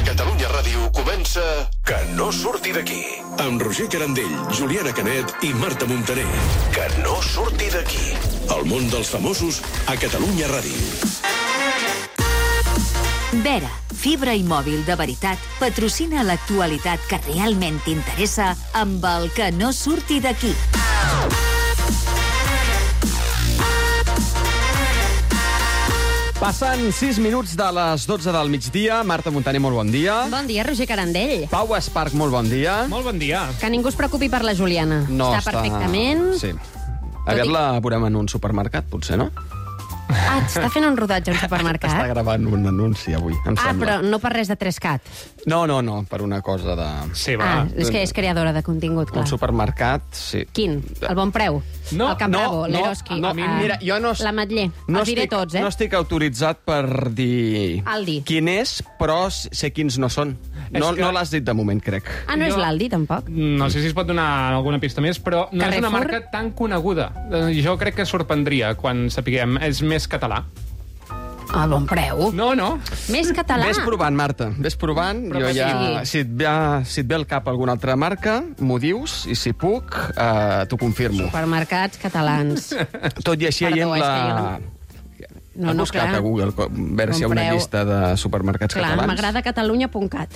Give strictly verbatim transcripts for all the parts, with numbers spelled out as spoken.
Catalunya Ràdio comença Que no surti d'aquí. Amb Roger Carandell, Juliana Canet i Marta Montaner. Que no surti d'aquí. El món dels famosos a Catalunya Ràdio. Vera, fibra i mòbil de veritat, patrocina l'actualitat que realment t'interessa amb el Que no surti d'aquí. Passen sis minuts de les dotze del migdia. Marta Montaner, molt bon dia. Bon dia, Roger Carandell. Pau Esparc, molt bon dia. Molt bon dia. Que ningú es preocupi per la Juliana. No està, està perfectament. Sí. Aviat-la veurem en un supermercat, potser, no? Ah, està fent un rodatge a un supermercat? Està gravant un anunci avui, em Ah, sembla. però no per res de Trescat. No, no, no, per una cosa de... Sí, va. Ah, és que és creadora de contingut, clar. Un supermercat, sí. Quin? El Bon Preu? No, el Camp no, Bravo, no, l'Eroski? no, Ah, mira, jo no... L'Ametller. No Els diré estic, tots, eh? no estic autoritzat per dir... Aldi. Quin és, però sé quins no són. No, És que- no l'has dit de moment, crec. Ah, no és Jo- l'Aldi, tampoc? No sé si es pot donar alguna pista més, però no és una Carrefour? marca tan coneguda. Eh, Jo crec que sorprendria quan sapiguem. És més català. El Bon Preu? No, no. Més català? Ves provant, Marta, ves provant. Però jo que ja, sí. si, et ve, si et ve al cap alguna altra marca, m'ho dius, i si puc, eh, t'ho confirmo. Supermercats catalans. Tot i així, Perdó, hi és la... que jo No, He no, buscat clar. a Google co- veure si hi ha una Compreu. llista de supermercats Clar, catalans. m'agrada catalunya punt cat.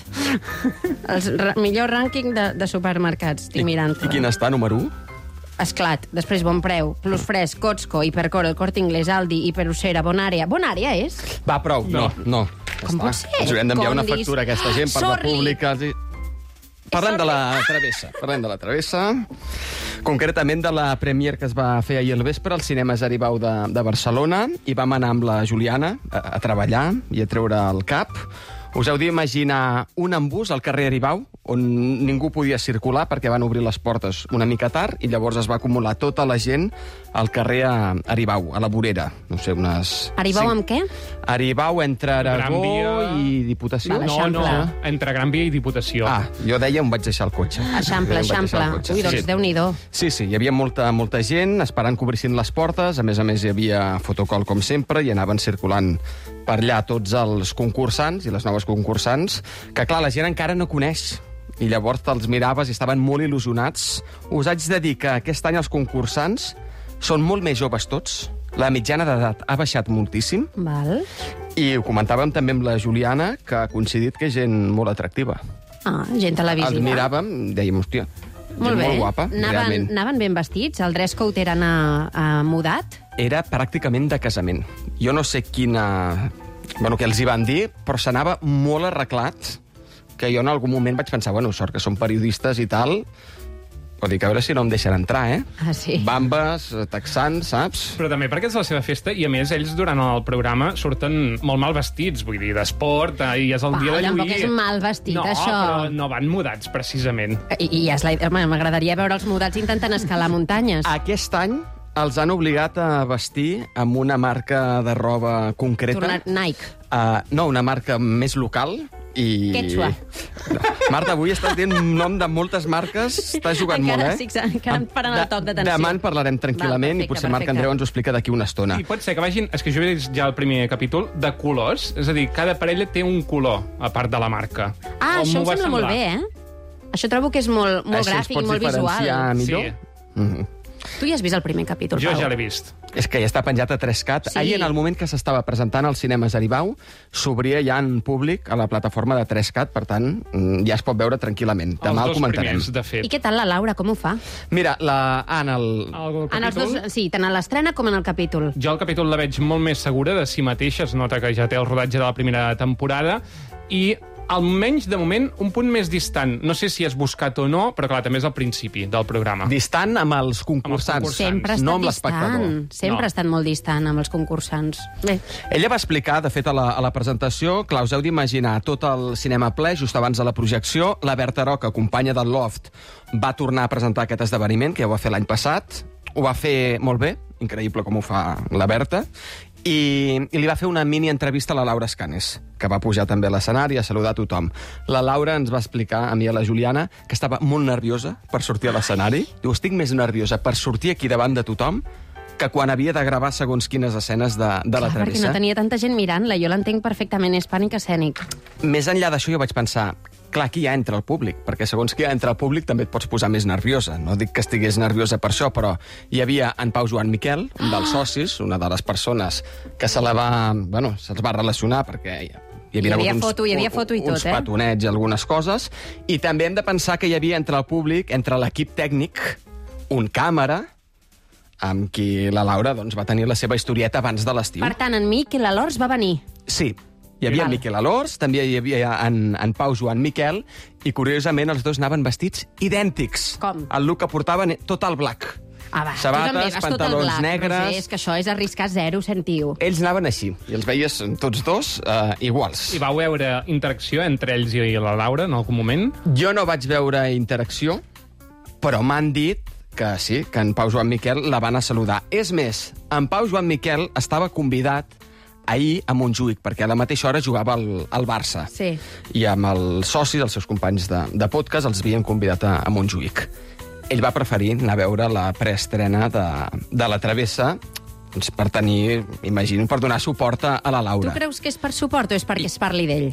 El ra- millor rànquing de, de supermercats. Estic mirant. I quin està, número u? Esclat, després Bon Preu, Plus Fresc, Costco, Hipercor, El Corte Inglés, Aldi, Hiperusera, Bonària. Bonària és? Va, prou. No, no. Ja Com està. pot ser? Ens haurem d'enviar una Condis. factura a aquesta gent per la Sorry. pública. Sí. Parlem de la travessa. Parlem de la travessa. Concretament de la premier que es va fer ahir al vespre als cinemes Aribau de, de Barcelona, i vam anar amb la Juliana a, a treballar i a treure el cap. Us heu d'imaginar un embús al carrer Aribau, on ningú podia circular perquè van obrir les portes una mica tard i llavors es va acumular tota la gent al carrer Aribau, a la vorera. No sé, unes... Aribau amb què? Aribau entre Gran Aragó Via- i Diputació. Val, No, no. Eixample. Entre Gran Via i Diputació. Ah, jo deia on vaig deixar el cotxe. Eixample, On vaig deixar Eixample. el cotxe. Ui, doncs Sí. Déu-n'hi-do. Sí, sí, hi havia molta, molta gent esperant que obrissin les portes. A més a més, hi havia fotocol, com sempre, i anaven circulant per allà tots els concursants i les noves concursants, que, clar, la gent encara no coneix. I llavors te'ls miraves i estaven molt il·lusionats. Us haig de dir que aquest any els concursants són molt més joves tots. La mitjana d'edat ha baixat moltíssim. Val. I ho comentàvem també amb la Juliana, que ha coincidit que és gent molt atractiva. Ah, gent televisiva. Els miràvem, dèiem, hòstia, Molt gent bé. molt guapa, Anaven, realment. anaven ben vestits? El dress code era anar uh, mudat? Era pràcticament de casament. Jo no sé quina... Bueno, què els hi van dir, però s'anava molt arreglat, que jo en algun moment vaig pensar, bueno, sort que són periodistes i tal, però dic, a veure si no em deixen entrar, eh? Ah, sí? Bambes, texans, saps? Però també perquè és la seva festa i, a més, ells durant el programa surten molt mal vestits, vull dir, d'esport, eh, i és el Va, dia de lluir. tampoc és mal vestit, no, això. No, però no van mudats, precisament. I, i és la... Home, m'agradaria veure els mudats intentant escalar muntanyes. Aquest any els han obligat a vestir amb una marca de roba concreta. Tornar Nike. Uh, no, una marca més local. I... Quechua. Marta, avui estàs dient un nom de moltes marques, estàs jugant Encara, molt, eh? sí, encara em faran el toc d'atenció. Demà en parlarem tranquil·lament. Val, perfecte, i potser Marc perfecte. Andreu ens ho explica d'aquí una estona. I pot ser que vagin... És que jo he vist ja el primer capítol de colors, és a dir, cada parella té un color, a part de la marca. Ah, Com això m'ho em va sembla molt semblar. bé, eh? Això trobo que és molt, molt Així ens gràfic, pots molt diferenciar visual. millor? Sí. Mm-hmm. Tu ja has vist el primer capítol, Jo Pau? ja l'he vist. És que ja està penjat a Trescat. Sí. Ahir, en el moment que s'estava presentant als cinemes Aribau, s'obria ja en públic a la plataforma de Trescat, per tant, mm, ja es pot veure tranquil·lament. Demà Els el dos comentarem. primers, de I fet. què tal la Laura, com ho fa? Mira, la, en el... El En els capítol... dos, sí, tant a l'estrena com en el capítol. Jo el capítol la veig molt més segura de si mateixa, es nota que ja té el rodatge de la primera temporada, i almenys, de moment, un punt més distant. No sé si és buscat o no, però clar, també és al principi del programa. Distant amb els concursants, concursants. Sempre ha estat no amb distant. l'espectador. Sempre No. ha estat molt distant amb els concursants. Bé, Ella va explicar, de fet, a la, a la presentació, clar, us heu d'imaginar tot el cinema ple just abans de la projecció. La Berta Roca, companya del Loft, va tornar a presentar aquest esdeveniment, que ja ho va fer l'any passat. Ho va fer molt bé, increïble com ho fa la Berta, i, i li va fer una mini entrevista a la Laura Escanes, que va pujar també a l'escenari a saludar a tothom. La Laura ens va explicar, a mi i a la Juliana, que estava molt nerviosa per sortir a l'escenari. Diu, estic més nerviosa per sortir aquí davant de tothom que quan havia de gravar segons quines escenes de, de la Clar, perquè travessa. no tenia tanta gent mirant-la. Jo l'entenc perfectament, és pànic escènic. Més enllà d'això jo vaig pensar, clar, aquí ja entra el públic, perquè segons qui ja entra el públic també et pots posar més nerviosa. No dic que estigués nerviosa per això, però hi havia en Pau Joan Miquel, un dels socis, una de les persones que se la va, bueno, se'ls va relacionar perquè hi Hi havia hagut uns, foto, hi havia foto i tot, uns eh? petonets i algunes coses. I també hem de pensar que hi havia entre el públic, entre l'equip tècnic, un càmera, amb qui la Laura doncs, va tenir la seva historieta abans de l'estiu. Per tant, en Miquel Alors va venir. Sí, hi havia Val. en Miquel Alors, també hi havia en, en Pau Joan Miquel, i curiosament els dos anaven vestits idèntics. Com? El look que portaven tot el black. Ah, va, Sabates, tu també vas tot el pantalons blanc, negres. Roger, és que això és arriscar zero, sentiu. Ells anaven així, i els veies tots dos eh, iguals. I vau veure interacció entre ells i la Laura en algun moment? Jo no vaig veure interacció, però m'han dit que sí, que en Pau Joan Miquel la van a saludar. És més, en Pau Joan Miquel estava convidat ahir a Montjuïc, perquè a la mateixa hora jugava al, al Barça. Sí. I amb els socis, els seus companys de, de podcast, els havien convidat a, a Montjuïc. Ell va preferir anar a veure la preestrena de, de la Travessa doncs per tenir, imagino, per donar suport a la Tu Laura. creus que és per suport o és perquè es parli d'ell?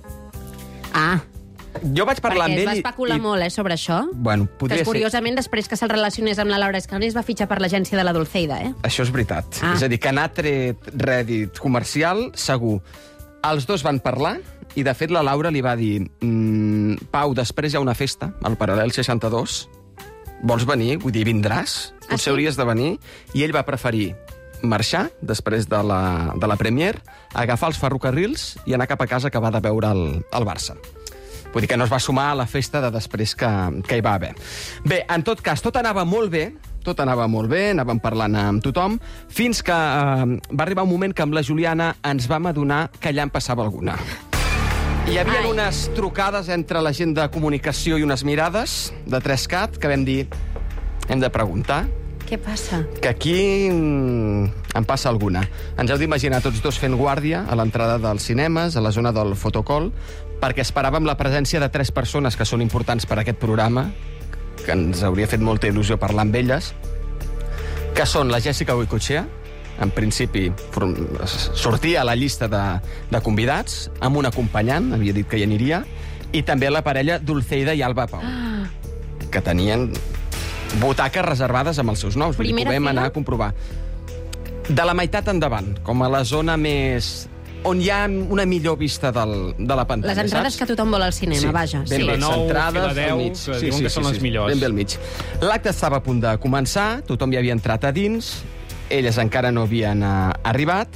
Ah, Jo vaig parlar amb perquè es ell... va especular i, molt, eh, sobre això. Bueno, Que podria ser... curiosament, després que se'l relacionés amb la Laura Escanes, va fitxar per l'agència de la Dulceida, eh? Això és veritat. Ah. És a dir, que n'ha tret rèdit comercial, segur. Els dos van parlar, i de fet la Laura li va dir mmm, Pau, després hi ha una festa, al Paral·lel seixanta-dos, vols venir? Vull dir, vindràs? Ah, Potser sí? hauries de venir. I ell va preferir marxar, després de la, de la Premier, agafar els ferrocarrils i anar cap a casa que va de veure el, el Barça. Vull dir que no es va sumar a la festa de després que, que hi va haver. Bé, en tot cas, tot anava molt bé, tot anava molt bé, anàvem parlant amb tothom, fins que eh, va arribar un moment que amb la Juliana ens vam adonar que allà en passava alguna. Hi havia Ai. unes trucades entre la gent de comunicació i unes mirades de tres-cat que vam dir, hem de preguntar, Què passa? que aquí mm, en passa alguna. Ens heu d'imaginar tots dos fent guàrdia a l'entrada dels cinemes, a la zona del fotocall, perquè esperàvem la presència de tres persones que són importants per a aquest programa, que ens hauria fet molta il·lusió parlar amb elles, que són la Jessica Goicoechea, en principi form- sortia a la llista de, de convidats, amb un acompanyant, havia dit que hi aniria, i també la parella Dulceida i Alba Pau, que tenien butaques reservades amb els seus noms. Vull dir, Primera podem fila? anar a comprovar. De la meitat endavant, com a la zona més... on hi ha una millor vista del, de la pantalla, Les entrades saps? que tothom vol al cinema, vaja. ben Sí. bé, Fila nou, centrades fila deu, al mig. que diuen que són les millors. Ben bé al mig. L'acte estava a punt de començar, tothom hi havia entrat a dins, elles encara no havien uh, arribat,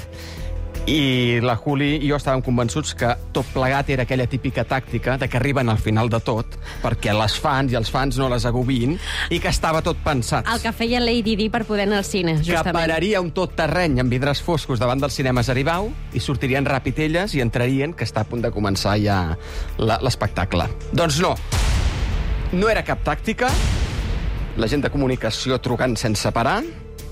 i la Juli i jo estàvem convençuts que tot plegat era aquella típica tàctica de que arriben al final de tot, perquè les fans i els fans no les agobin, i que estava tot pensat. El que feia Lady Di per poder anar al cine, Que justament. pararia un tot terreny amb vidres foscos davant dels cinemes Aribau i sortirien ràpid elles i entrarien, que està a punt de començar ja la- l'espectacle. Doncs no. No era cap tàctica. La gent de comunicació trucant sense parar.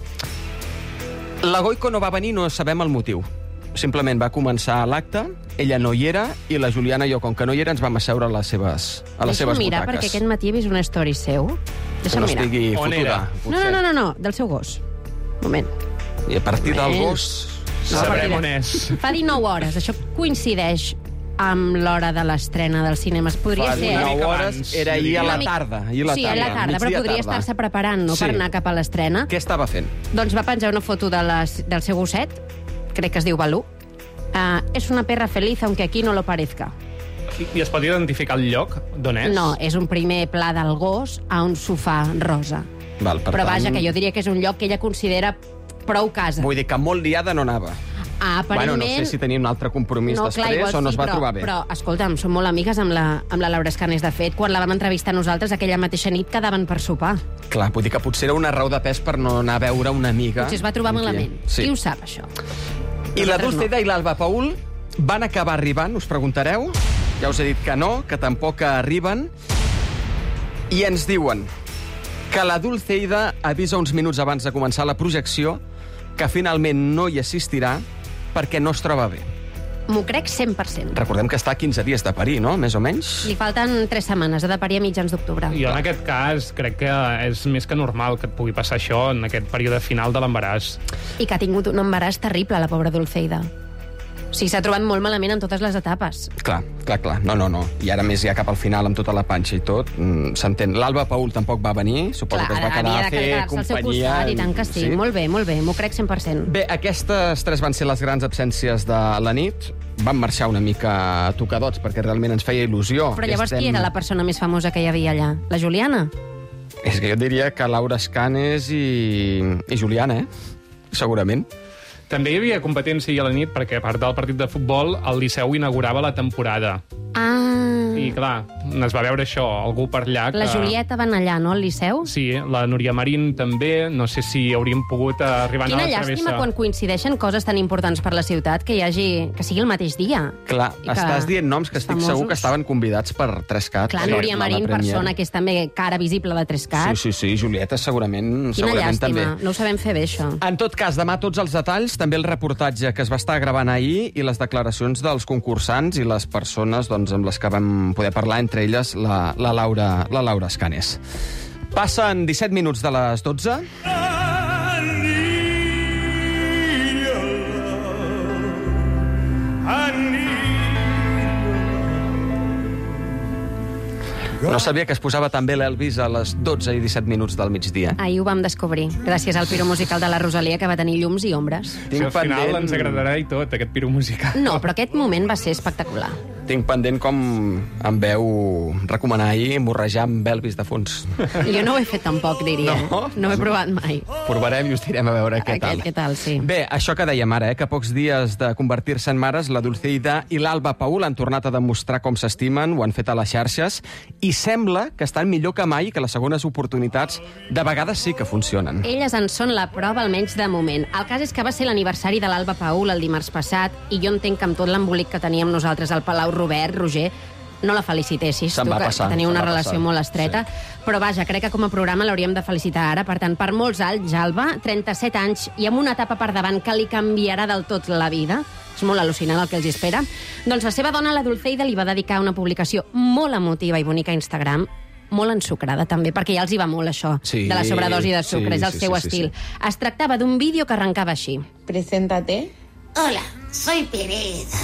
La Goico no va venir, no sabem el motiu. Simplement va començar l'acte, ella no hi era, i la Juliana i jo, com que no hi era, ens vam asseure a les seves, a les Deixa'm seves mirar, butaques. perquè aquest matí he vist una story seu. Que Deixa'm no mirar. estigui On fotuda. era? No, no, no, no, no, del seu gos. Moment. I a partir del Moment. gos... No, Sabrem perquè- on és. Fa dinou hores. Això coincideix amb l'hora de l'estrena dels cinemes. Podria Fa ser, una eh? mica nou hores, abans, era jo ahir a diria. la Una mica- tarda. Ahir a la sí, tarda, a la tarda, però migdia podria tarda. estar-se preparant, no?, Sí. per anar cap a l'estrena. Què estava fent? Doncs va penjar una foto de les, del seu gosset, crec que es diu Balú. Uh, és una perra feliz, aunque aquí no lo parezca. I, I es pot identificar el lloc d'on és? No, és un primer pla del gos a un sofà rosa. Val, per Però tant, vaja, que jo diria que és un lloc que ella considera prou casa. Vull dir que molt liada no anava. Ah, Bueno, aparentment... no sé si tenia un altre compromís No, després clar, igual o no sí, es va però, trobar bé. Però, escolta'm, som molt amigues amb la, amb la Laura Escanes. De fet, quan la vam entrevistar nosaltres, aquella mateixa nit quedaven per sopar. Clar, vull dir que potser era una raó de pes per no anar a veure una amiga. Potser es va trobar amb qui- malament. Sí. Qui ho sap, això? I la Nosaltres Dulceida i l'Alba Paul van acabar arribant, us preguntareu? Ja us he dit que no, que tampoc arriben. I ens diuen que la Dulceida avisa uns minuts abans de començar la projecció que finalment no hi assistirà perquè no es troba bé. M'ho crec cent per cent. Recordem que està a quinze dies de parir, no? Més o menys. Li falten tres setmanes, ha de parir a mitjans d'octubre. Jo, en aquest cas, crec que és més que normal que et pugui passar això en aquest període final de l'embaràs. I que ha tingut un embaràs terrible, la pobra Dulceida. O sigui, s'ha trobat molt malament en totes les etapes. Clar, clar, clar. No, no, no. I ara més ja cap al final, amb tota la panxa i tot, mm, s'entén. L'Alba Paul tampoc va venir, suposo Clar, que es va quedar a fer al seu companyia. costat, i tant que sí. sí. Molt bé, molt bé, m'ho crec cent per cent. Bé, aquestes tres van ser les grans absències de la nit. Van marxar una mica tocadots, perquè realment ens feia il·lusió. Però llavors Estem... qui era la persona més famosa que hi havia allà? La Juliana? És que jo diria que Laura Escanes i, i Juliana, eh? Segurament. També hi havia competència a la nit, perquè a part del partit de futbol, el Liceu inaugurava la temporada. Ah... I, clar, es va veure això, algú per allà... Que... La Julieta van allà, no, al Liceu? Sí, la Núria Marín també. No sé si hauríem pogut arribar a la travessa. Quina llàstima quan coincideixen coses tan importants per la ciutat que hi hagi... que sigui el mateix dia. Clar, que estàs dient noms que estic famosos. Segur que estaven convidats per tres cat. Clar, Núria Marín, persona que és també cara visible de tres cat. Sí, sí, sí, Julieta segurament, Quina segurament llàstima. també. No ho sabem fer bé, això. En tot cas, demà tots els detalls, també el reportatge que es va estar gravant ahir i les declaracions dels concursants i les persones doncs, amb les que vam poder parlar, entre elles la, la, Laura, la Laura Escanes. Passen disset minuts de les dotze. No sabia que es posava també l'Elvis a les dotze i disset minuts del migdia. Ahir ho vam descobrir, gràcies al piro musical de la Rosalia, que va tenir llums i ombres. Sí, al final pendent... ens agradarà i tot, aquest piro musical. No, però aquest moment va ser espectacular. Tinc pendent com em veu recomanar ahir morrejar amb Elvis de fons. Jo no ho he fet tampoc, diria. No? No ho he provat mai. Provarem i us direm a veure què Aquest, tal. Què tal, sí. Bé, això que dèiem ara, eh, que a pocs dies de convertir-se en mares, la Dulceida i l'Alba Paul han tornat a demostrar com s'estimen, ho han fet a les xarxes, i sembla que estan millor que mai, que les segones oportunitats de vegades sí que funcionen. Elles en són la prova, almenys de moment. El cas és que va ser l'aniversari de l'Alba Paul el dimarts passat, i jo entenc que amb tot l'embolic que teníem nosaltres al Palau, Robert, Roger, no la felicitessis, tu, que, que teniu una relació passar. molt estreta, sí. Però vaja, crec que com a programa l'hauríem de felicitar ara. Per tant, per molts anys, Alba, trenta-set anys, i amb una etapa per davant que li canviarà del tot la vida. És molt al·lucinant el que els espera. Doncs la seva dona, la Dulceida, li va dedicar una publicació molt emotiva i bonica a Instagram, molt ensucrada també, perquè ja els hi va molt això, sí, de la sobredosi de sucre, sí, és el sí, seu sí, estil. Sí, sí. Es tractava d'un vídeo que arrencava així. Preséntate. Hola, soy Pereza.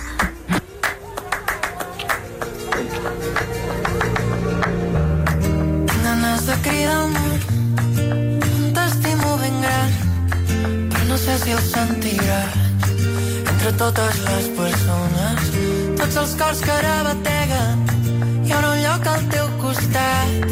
Ganes de cridar al món, t'estimo ben gran, però no sé si ho sentiràs. Entre totes les persones, tots els cors que ara bateguen, hi ha un lloc al teu costat.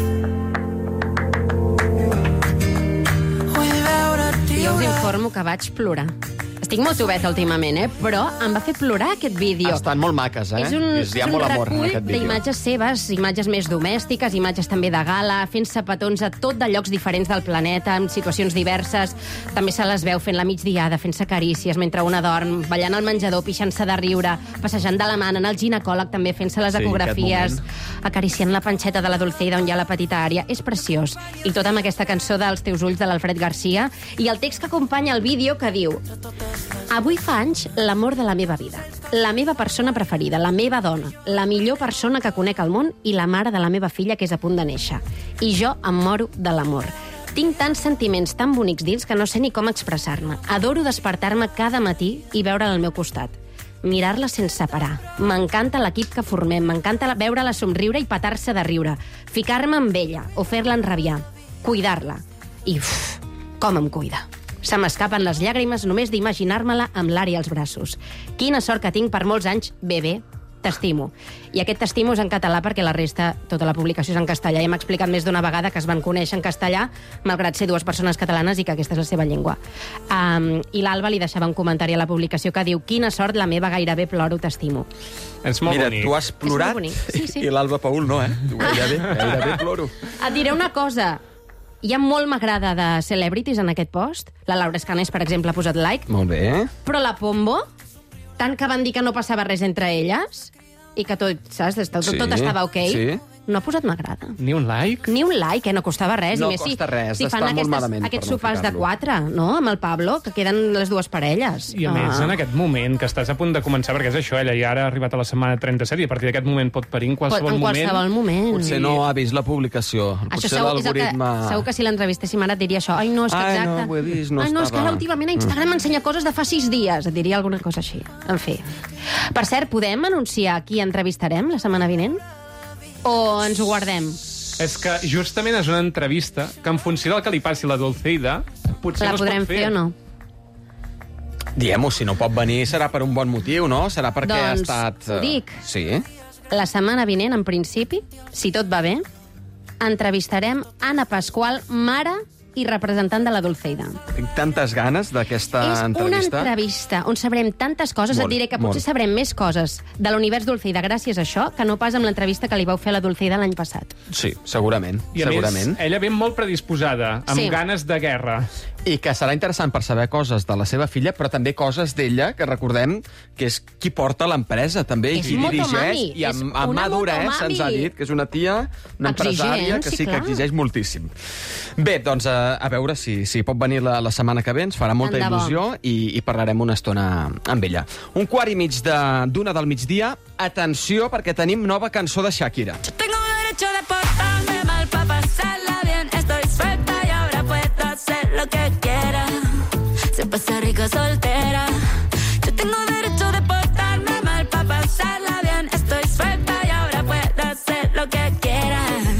Vull veure't Jo us informo que vaig plorar. Estic molt tubeta últimament, eh? Però em va fer plorar aquest vídeo. Estan molt maques, eh? És un, hi ha és un molt amor en recull aquest vídeo. d'imatges seves, imatges més domèstiques, imatges també de gala, fent-se petons a tot de llocs diferents del planeta, en situacions diverses. També se les veu fent la migdiada, fent-se carícies mentre una dorm, ballant al menjador, pixant-se de riure, passejant de la mà, anant al ginecòleg també, fent-se les Sí, ecografies, aquest acariciant la panxeta de la Dulceida on hi ha la petita àrea. És preciós. I tot amb aquesta cançó dels teus ulls de l'Alfred Garcia i el text que acompanya el vídeo que diu: avui fa anys l'amor de la meva vida, la meva persona preferida, la meva dona, la millor persona que conec al món i la mare de la meva filla que és a punt de néixer. I jo em moro de l'amor. Tinc tants sentiments tan bonics dins que no sé ni com expressar-me. Adoro despertar-me cada matí i veure'l al meu costat. Mirar-la sense parar. M'encanta l'equip que formem, m'encanta veure-la somriure i petar-se de riure, ficar-me amb ella o fer-la enrabiar, cuidar-la. I, uf, com em cuida. Se m'escapen les llàgrimes només d'imaginar-me-la amb l'Ari als braços. Quina sort que tinc per molts anys, bebè, t'estimo. I aquest t'estimo és en català perquè la resta, tota la publicació és en castellà. I hem explicat més d'una vegada que es van conèixer en castellà, malgrat ser dues persones catalanes i que aquesta és la seva llengua. Um, I l'Alba li deixava un comentari a la publicació que diu: quina sort, la meva, gairebé ploro, t'estimo. És molt Mira, bonic. tu has plorat Sí, sí. i l'Alba Paul no, eh? Tu gairebé, gairebé ploro. Et diré una cosa. Hi ha molt m'agrada de celebrities en aquest post. La Laura Escanes, per exemple, ha posat like. Molt bé. Però la Pombo, tant que van dir que no passava res entre elles, i que tot, saps, tot, Sí, tot estava ok, sí. no ha posat m'agrada. Ni un like? Ni un like, eh? No costava res. No I més costa si, res, si està fan molt aquestes, malament aquests per no sopars de ficar-lo. quatre, no?, amb el Pablo, que queden les dues parelles. I a més, en aquest moment, que estàs a punt de començar, perquè és això, ella ja ara ha arribat a la setmana trenta-set i a partir d'aquest moment pot parir en qualsevol en moment. qualsevol moment. Potser no ha vist la publicació. Això Potser segur, és el que, l'algoritme... segur que si l'entrevistéssim ara et diria això. Ai, no, és que Ai, exacte. no, ho he vist, no Ai, no, és que estava. ara últimament a Instagram m'ensenya coses de fa sis dies. Et diria alguna cosa així. En fi. Per cert, podem anunciar qui entrevistarem la setmana vinent? O ens ho guardem? És que justament és una entrevista que en funció del que li passi a la Dulceida potser La no es podrem pot fer. fer o no? Diem-ho, si no pot venir serà per un bon motiu, no? Serà perquè Doncs, ha estat... ho dic. Sí? La setmana vinent, en principi, si tot va bé, entrevistarem Anna Pasqual, mare i representant de la Dulceida. Tinc tantes ganes d'aquesta És una entrevista. entrevista on sabrem tantes coses, Molt, et diré que potser molt. sabrem més coses de l'univers Dulceida gràcies a això que no pas amb l'entrevista que li vau fer a la Dulceida l'any passat. Sí, segurament. I a segurament. més, ella ve molt predisposada, amb Sí. ganes de guerra. I que serà interessant per saber coses de la seva filla, però també coses d'ella, que recordem que és qui porta l'empresa, també, i És qui motomami, dirigeix. I amb, és amb una mà dura, eh, motomami. se'ns ha dit, que és una tia, una empresària, Exigent, que sí, sí, que clar. exigeix moltíssim. Bé, doncs, a, a veure si, si pot venir la, la setmana que ve, ens farà molta Tant de bo. il·lusió i, i parlarem una estona amb ella. Un quart i mig de- d'una del migdia. Atenció, perquè tenim nova cançó de Shakira. Tengo derecho de portarme mal para pasarla bien. Estoy suelta y ahora puedo hacer lo que quiera. Se pasa rica soltera. Yo tengo derecho de portarme mal para pasarla bien. Estoy suelta y ahora puedo hacer lo que quiera.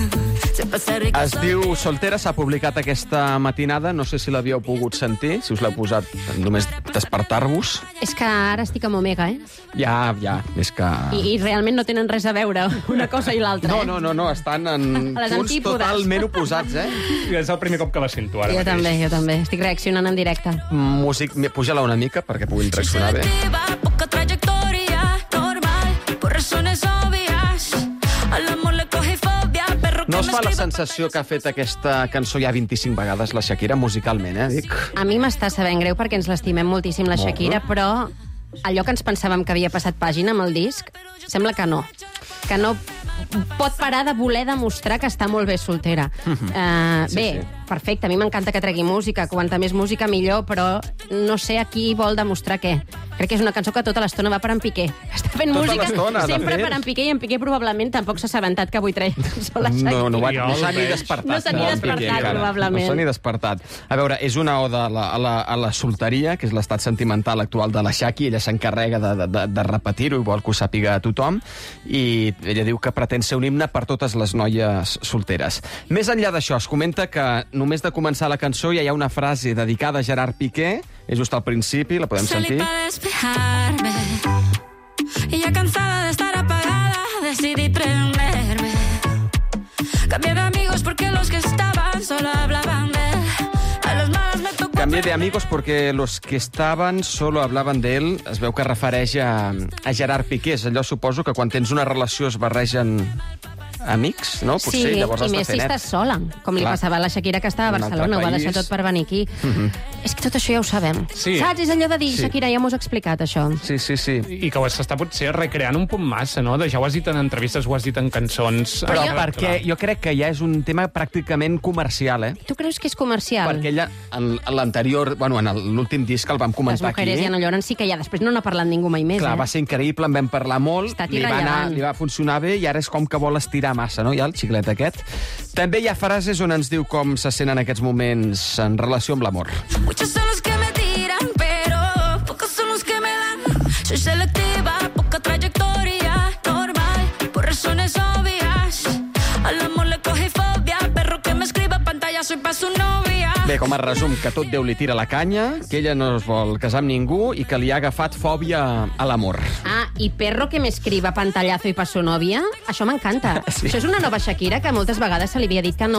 Se pasa rica Es diu Soltera, s'ha publicat aquesta matinada, no sé si l'havíeu pogut sentir, si us l'he posat només despertar-vos. És que ara estic amb Omega, eh? Ja, ja, és que... I, I realment no tenen res a veure una cosa i l'altra, No, eh? no, no, no, estan en A les punts antípodes. totalment oposats, eh? És el primer cop que la sento ara Jo mateix. també, jo també. Estic reaccionant en directe. Músic, puja-la una mica perquè puguin reaccionar bé. selectiva, poca trayectoria, normal, por razones obvias. Al amor le coge fobia, perro que No es me fa la escribe sensació que ha fet aquesta cançó ja vint-i-cinc vegades la Shakira musicalment, eh? Dic... A mi m'està sabent greu perquè ens l'estimem moltíssim la Shakira, però allò que ens pensàvem que havia passat pàgina amb el disc, sembla que no. Que no pot parar de voler demostrar que està molt bé soltera. Uh, Sí, bé, sí. perfecte, a mi m'encanta que tregui música, quanta més música millor, però no sé a qui vol demostrar què. Crec que és una cançó que tota l'estona va per en Piqué. Està fent Tota música l'estona, de sempre fet. per en Piqué, i en Piqué probablement tampoc s'ha assabentat que avui treia cançó la Shakira. No, no, va, no Oriol, s'ha ni veig. despertat. No s'ha ni en despertat, Piqué, encara. probablement. No s'ha ni despertat. A veure, és una oda a la, a la, a la solteria, que és l'estat sentimental actual de la Shaki. Ella s'encarrega de, de, de, de repetir-ho i vol que ho sàpiga tothom. I ella diu que pretén ser un himne per totes les noies solteres. Més enllà d'això, es comenta que només de començar la cançó ja hi ha una frase dedicada a Gerard Piqué. És just al principi, la podem Salí sentir. para despejarme. Y ya cansada de estar apagada, decidí prenderme. Cambié de amigos porque los que estaban solo hablaban de él. A los malos me tocó. Cambié de amigos porque los que estaban solo hablaban de él. Es veu que es refereix a, a Gerard Piqué. És allò, suposo, que quan tens una relació es barregen amics, no? Potser, Sí, llavors i has de més fer si net. estàs sola, com li Clar. passava a la Shakira, que estava a Un altre Barcelona, ho va país. deixar tot per venir aquí. És que tot això ja ho sabem. Sí. Saps? És allò de dir, Sí. Shakira, ja m'ho has explicat, això. Sí, sí, sí. I que ho s'està potser recreant un punt massa, no? De ja ho has dit en entrevistes, ho has dit en cançons... Però Ah, perquè jo crec que ja és un tema pràcticament comercial, eh? Tu creus que és comercial? Perquè ella, en en l'anterior, bueno, en l'últim disc que el vam Les comentar aquí... mujeres ja no lloren, sí que ja després no n'ha parlat ningú mai més, Clar, eh? va ser increïble, en vam parlar molt, Està li va, anar, irrellevant. li va funcionar bé i ara és com que vol estirar massa, no? Ja el xiclet aquest. També hi ha frases on ens diu com se sent en aquests moments en relació amb l'amor. Muchos son los que me tiran, pero pocos son los que me dan. Soy selectiva, poca trayectoria, normal, por razones obvias. Al amor le coge fobia, perro que me escriba pantalla, soy pa' su novia. Bé, com a resum, que tot Déu li tira la canya, que ella no es vol casar amb ningú i que li ha agafat fòbia a l'amor. Ah, i perro que m'escriva pantallazo i pa su novia, això m'encanta. Sí. Això és una nova Shakira que moltes vegades se li havia dit que no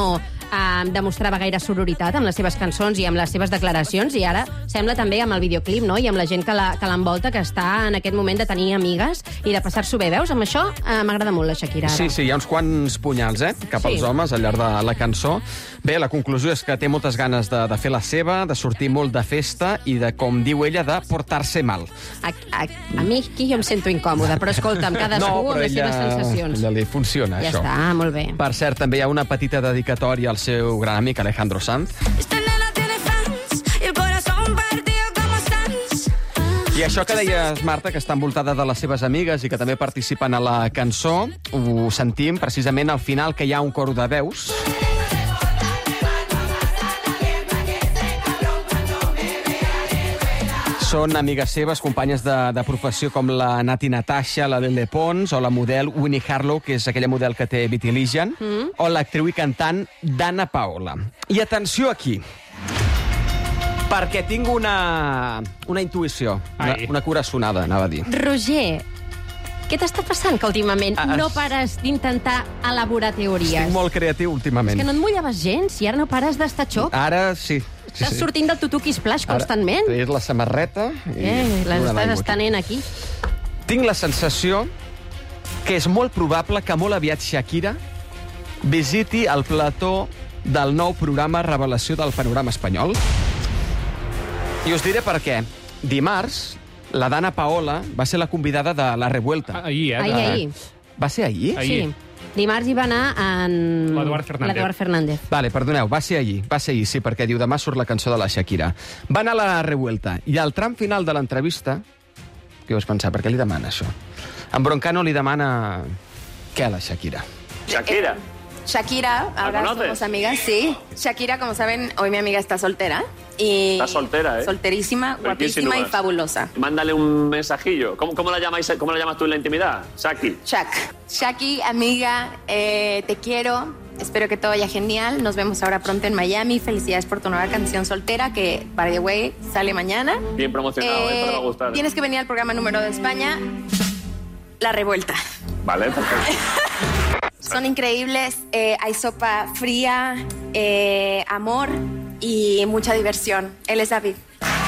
eh, demostrava gaire sororitat amb les seves cançons i amb les seves declaracions, i ara sembla també amb el videoclip, no?, i amb la gent que la, que l'envolta, que està en aquest moment de tenir amigues i de passar-s'ho bé. Veus? Amb això eh, m'agrada molt la Shakira ara. Sí, sí, hi ha uns quants punyals, eh?, cap Sí. als homes al llarg de la cançó. Bé, la conclusió és que té moltes ganes de, de fer la seva, de sortir molt de festa i de, com diu ella, de portar-se mal. A, a, a mi aquí jo em sento incòmoda, però escolta'm, cadascú amb les seves sensacions. ella li funciona, Ja això. està, molt bé. Per cert, també hi ha una petita dedicatòria al seu gran amic Alejandro Sanz. Esta nena tiene fans y el corazón partido como Sanz. I això que deies, Marta, que està envoltada de les seves amigues i que també participen a la cançó, ho sentim precisament al final, que hi ha un coro de veus. Són amigues seves, companyes de, de professió com la Nati Natasha, la Lele Pons, o la model Winnie Harlow, que és aquella model que té vitiligen, mm. o l'actriu i cantant Dana Paola. I atenció aquí, perquè tinc una, una intuïció, una, Ai. una coraçonada, anava a dir. Roger, què t'està passant que últimament Ah, no es- pares d'intentar elaborar teories? Estic molt creatiu últimament. És que no et mullaves gens i ara no pares d'estar xoc. Ara sí. sí, Estàs sí. sortint del tutuki splash constantment. Ara, és la samarreta i... Eh, les una estàs aigua aquí. estenent aquí. Tinc la sensació que és molt probable que molt aviat Shakira visiti el plató del nou programa Revelació del Panorama Espanyol. I us diré per què. Dimarts, la Dana Paola va ser la convidada de La Revuelta. Ahir, eh? Ahir, de- ahir. Va ser ahir? Ahir. Sí. Dimarts hi va anar en... L'Eduard Fernández. L'Eduard Fernández. Vale, perdoneu, va ser ahir, va ser ahir, sí, perquè diu demà surt la cançó de la Shakira. Va anar a La Revuelta, i al tram final de l'entrevista, què vas pensar, per què li demana això? En Broncano li demana què a la Shakira? Shakira. Shakira, ahora conoces? somos amigas, sí. Shakira, como saben, hoy mi amiga está soltera. Y Está soltera, ¿eh? Solterísima, ¿Pero quién guapísima y insinúas? fabulosa. Mándale un mensajillo. ¿Cómo, cómo, la llamáis, ¿Cómo la llamas tú en la intimidad? Shaki. Shak. Shaki, amiga, eh, te quiero. Espero que todo vaya genial. Nos vemos ahora pronto en Miami. Felicidades por tu nueva canción Soltera, que, by the way, sale mañana. Bien promocionado, Eh, esto le va a gustar. Tienes que venir al programa número de España, La Revuelta. Vale, perfecto. Son increíbles, eh, hay sopa fría, eh, amor y mucha diversión. Él es David.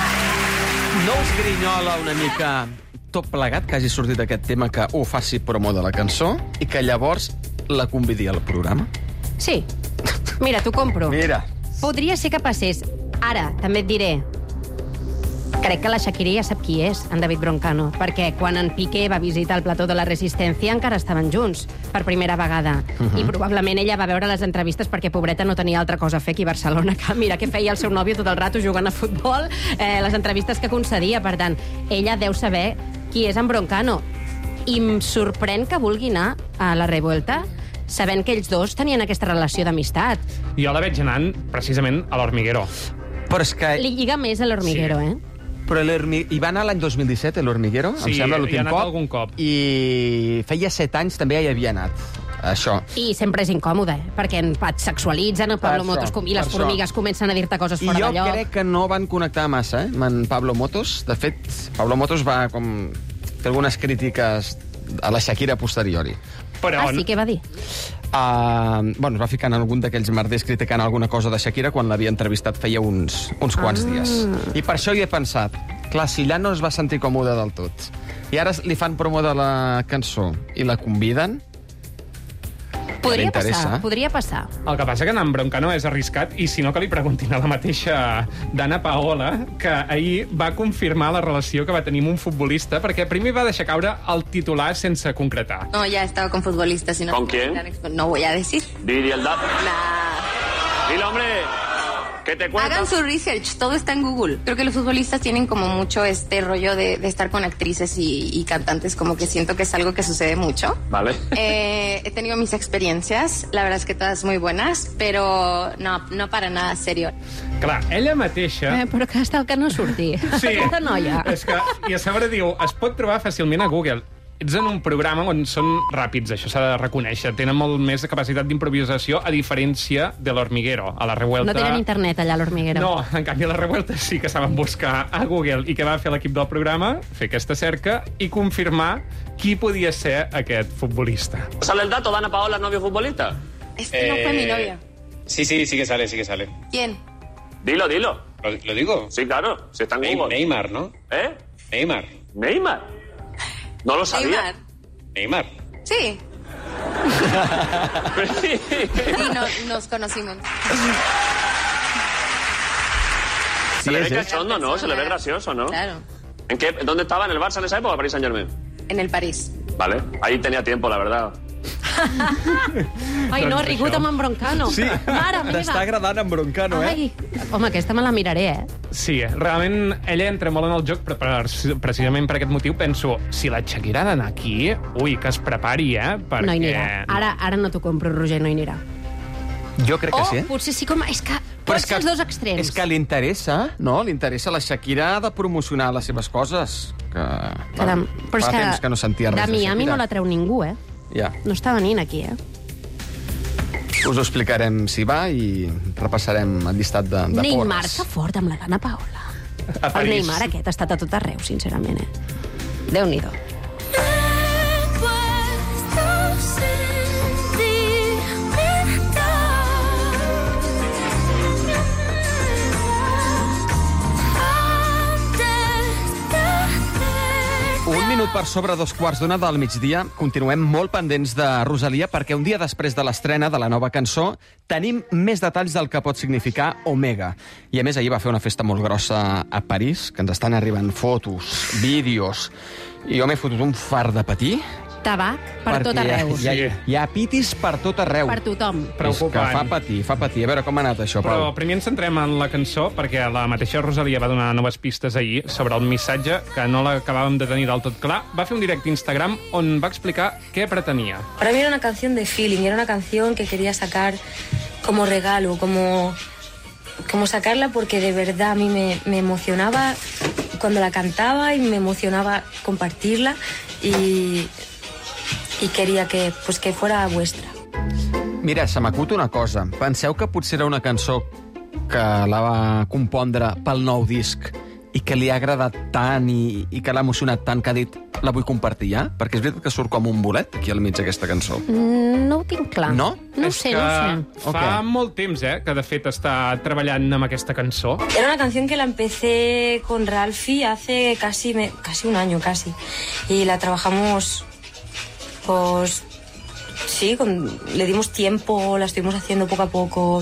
No us grinyola una mica tot plegat que hagi sortit aquest tema, que ho faci promo de la cançó i que llavors la convidi al programa? Sí. Mira, t'ho compro. Mira. Podria ser que passés. Ara, també et diré, crec que la Shakira ja sap qui és, en David Broncano, perquè quan en Piqué va visitar el plató de la Resistència encara estaven junts, per primera vegada. Uh -huh. I probablement ella va veure les entrevistes perquè, pobreta, no tenia altra cosa a fer aquí a Barcelona, que mira què feia el seu nòvio tot el rato jugant a futbol, eh, les entrevistes que concedia. Per tant, ella deu saber qui és en Broncano. I em sorprèn que vulgui anar a La Revuelta sabent que ells dos tenien aquesta relació d'amistat. Jo la veig anant precisament a l'Hormiguero. Però és que... Li lliga més a l'Hormiguero, Sí. eh? Però l'Hormi- hi va anar l'any dos mil disset, l'Hormiguero, Sí, em sembla, hi ha l'últim anat cop. algun cop. I feia set anys també hi havia anat, això. I sempre és incòmode, eh? perquè et sexualitzen, el Pablo Per Motos, això, com- i les per formigues això. comencen a dir-te coses I fora jo de lloc. crec que no van connectar massa, eh, amb en Pablo Motos. De fet, Pablo Motos va com fer algunes crítiques a la Shakira posteriori. Però Ah, sí, què va dir? Uh, bueno, es va ficar en algun d'aquells merders criticant alguna cosa de Shakira quan l'havia entrevistat feia uns, uns quants Ah. dies. I per això hi he pensat, clar, si allà no es va sentir còmode del tot, i ara li fan promo de la cançó i la conviden, Podria m'interessa. passar, podria passar. el que passa que en Broncano és arriscat, i si no que li preguntin a la mateixa Dana Paola, que ahir va confirmar la relació que va tenir amb un futbolista, perquè primer va deixar caure el titular sense concretar. No, ya he estado con futbolistas. Y no ¿Con quién? No voy a decir. Didi el dato. Nah. Dile, hombre, ¿qué te cuento? Hagan su research, todo está en Google. Creo que los futbolistas tienen como mucho este rollo de, de estar con actrices y, y cantantes, como que siento que es algo que sucede mucho. Vale. Eh, he tenido mis experiencias, la verdad es que todas muy buenas, pero no, no para nada serio. Clar, ella mateixa... Eh, però que està el que no surti. Sí, Aquesta noia. és que, i a sobre diu, es pot trobar fàcilment a Google. Ets en un programa on són ràpids, això s'ha de reconèixer. Tenen molt més capacitat d'improvisació, a diferència de l'Hormiguero. A la Revuelta... No tenen internet allà a l'Hormiguero. No, en canvi a la Revuelta sí que saben buscar a Google. I què va fer l'equip del programa? Fer aquesta cerca i confirmar qui podia ser aquest futbolista. ¿Sale el dato, Dana Paola, novio futbolista? Este no fue mi novio. Sí, sí, sí que sale, sí que sale. ¿Quién? Dilo, dilo. ¿Lo, lo digo? Sí, claro. Si está en Ney- Google. Neymar, ¿no? ¿Eh? Neymar. Neymar. No lo sabía. Neymar. Neymar. Sí. Sí, no, nos conocimos. Se le ve cachondo, ¿no? Se le ve gracioso, ¿no? Claro. ¿En qué, ¿Dónde estaba? ¿En el Barça en esa época o Paris Saint-Germain? En el París. Vale. Ahí tenía tiempo, la verdad. Ai, no, Doncs rigut això. amb en Broncano. Sí, Mare meva. t'està agradant en Broncano, eh? Ai, home, aquesta me la miraré, eh? Sí, realment ella entra molt en el joc, però per, precisament per aquest motiu penso, si la Shakira ha d'anar aquí, ui, que es prepari, eh? Perquè... No hi anirà. Ara, ara no t'ho compro, Roger, no hi anirà. Jo crec que O sí, eh? potser sí com... És que pots ser els dos extrems. És que li interessa, no? Li interessa. La Shakira ha de promocionar les seves coses. Que, Caram, però és fa que temps que no sentia res de de Miami Shakira. no la treu ningú, eh? Ja. No està venint aquí, eh? Us ho explicarem si va i repassarem el llistat de, de Neymar porres. està fort amb la Dana Paola. A El París. Neymar aquest ha estat a tot arreu, sincerament, eh? Déu-n'hi-do. Un minut per sobre dos quarts d'una del migdia. Continuem molt pendents de Rosalia perquè un dia després de l'estrena de la nova cançó tenim més detalls del que pot significar Omega. I a més ahir va fer una festa molt grossa a París, que ens estan arribant fotos, vídeos... I jo m'he fotut un fart de patir. Tabac per tot arreu. Hi ha, hi, ha, hi ha pitis per tot arreu. Per tothom. És que Preocupant. fa patir, fa patir. A veure com ha anat això, Però Pau. primer ens centrem en la cançó, perquè la mateixa Rosalia va donar noves pistes ahir sobre el missatge, que no l'acabàvem de tenir del tot clar. Va fer un directe a Instagram on va explicar què pretenia. Para mí era una canción de feeling, era una canción que quería sacar como regalo, como, como sacarla porque de verdad a mí me, me emocionaba cuando la cantaba y me emocionaba compartirla y, y quería que, pues, que fuera vuestra. Mira, se m'acut una cosa. Penseu que potser era una cançó que la va compondre pel nou disc i que li ha agradat tant i, i que l'ha emocionat tant que ha dit la vull compartir ja? Perquè és veritat que surt com un bolet aquí al mig d'aquesta cançó. Mm, No ho tinc clar. No? No ho És sé, que no ho sé. fa molt temps, eh, que de fet està treballant amb aquesta cançó. Era una canción que la empecé con Ralphie hace casi, me- casi un año, casi. Y la trabajamos, pues, sí, con, le dimos tiempo, la estuvimos haciendo poco a poco.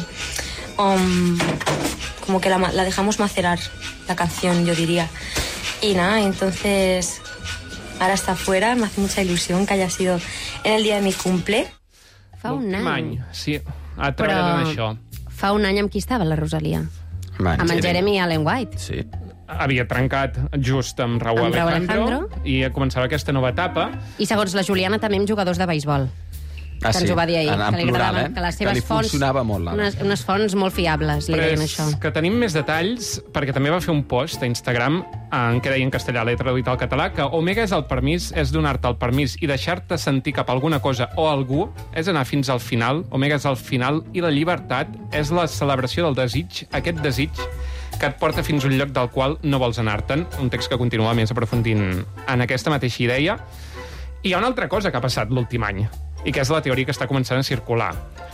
Um, como que la, ma- la dejamos macerar, la canción, yo diría. Y nada, entonces, ahora está afuera, me hace mucha ilusión que haya sido en el día de mi cumple. Fa un L'últim any. Sí, ha treballat en això. Fa un any amb qui estava la Rosalia? Man, Amb en Jeremy Allen White. Sí. Havia trencat just amb Raúl Amb Raúl Alejandro, Alejandro. i començava aquesta nova etapa. I segons la Juliana també amb jugadors de beisbol. Ah, que ens sí. ho va dir ahir. En, en que li plural, agradava, eh? que les que seves li fonts... funcionava molt, l'Anna. Unes, unes fonts molt fiables, li Però deien és això. que tenim més detalls, perquè també va fer un post a Instagram en què deia en castellà, l'he traduït al català, que Omega és el permís, és donar-te el permís i deixar-te sentir cap a alguna cosa o algú, és anar fins al final. Omega és el final i la llibertat és la celebració del desig, aquest desig que et porta fins a un lloc del qual no vols anar-te'n. Un text que continua més aprofundint en aquesta mateixa idea. I hi ha una altra cosa que ha passat l'últim any, i que és la teoria que està començant a circular.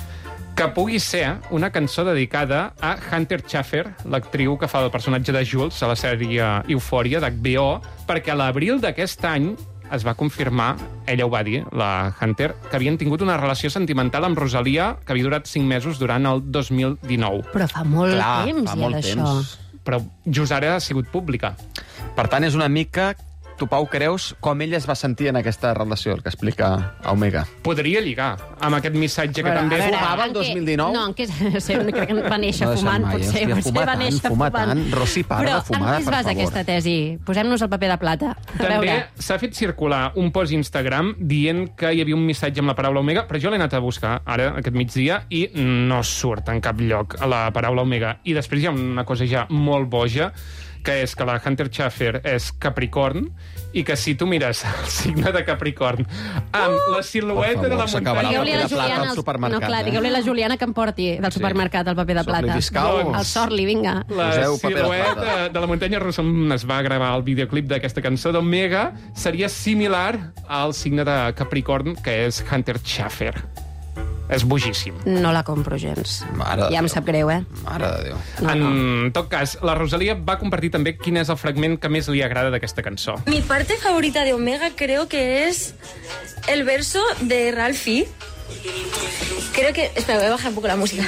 Que pugui ser una cançó dedicada a Hunter Schafer, l'actriu que fa el personatge de Jules a la sèrie Eufòria d'H B O, perquè a l'abril d'aquest any es va confirmar, ella ho va dir, la Hunter, que havien tingut una relació sentimental amb Rosalia que havia durat cinc mesos durant el dos mil dinou. Però fa molt Clar, temps, fa ja, molt d'això. temps. Però just ara ha sigut pública. Per tant, és una mica... Tu, Pau, creus com ella es va sentir en aquesta relació, el que explica a Omega? Podria lligar amb aquest missatge que Però, també... a veure, fumava el en què- dos mil dinou? No, en què... Sí, crec que va néixer No deixem fumant, mai, potser. hòstia, potser fuma va tant, néixer fuma fumant. tant. Rossi, para Però de fumar, en què es per basa favor. aquesta tesi? Posem-nos el paper de plata. A També veure. s'ha fet circular un post Instagram dient que hi havia un missatge amb la paraula Omega, però jo l'he anat a buscar ara, aquest migdia, i no surt en cap lloc la paraula Omega. I després hi ha una cosa ja molt boja, que és que la Hunter Schafer és Capricorn, i que si tu mires el signe de Capricorn amb la silueta Per favor, de la s'acabarà muntanya... el Digueu-li a la paper de plata Juliana... al supermercat, No, clar, eh? digueu-li a la Juliana que em porti del Sí. supermercat el paper de Sort-li plata. discau. El sort-li, vinga. La Poseu paper de silueta plata. de la muntanya russa on es va gravar el videoclip d'aquesta cançó d'Omega seria similar al signe de Capricorn, que és Hunter Schafer. És bojíssim. No la compro gens. Mare de ja em Déu. sap greu, eh? Mare de Déu. No, en no. tot cas, la Rosalía va compartir també quin és el fragment que més li agrada d'aquesta cançó. Mi parte favorita de Omega creo que es el verso de Ralphie. Creo que... Espera, voy a bajar un poco la música.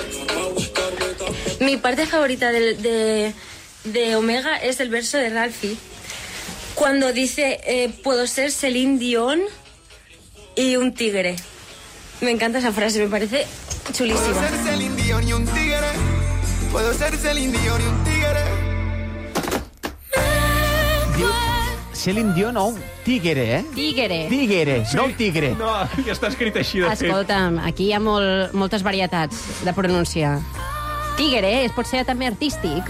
Mi parte favorita de, de, de Omega es el verso de Ralphie. Cuando dice, eh, puedo ser Celine Dion y un tigre. Me encanta esa frase, me parece chulísima. Puedo ser Celine Dion y un tigre. Puedo ser Celine Dion y un tigre. Diu Celine Dion o un tigre, eh? Tigre. Tigre, sí. No un tigre. No, ja està escrit així, de fet. Escolta'm, aquí hi ha molt, moltes varietats de pronunciar. Tigre, es pot ser també artístic.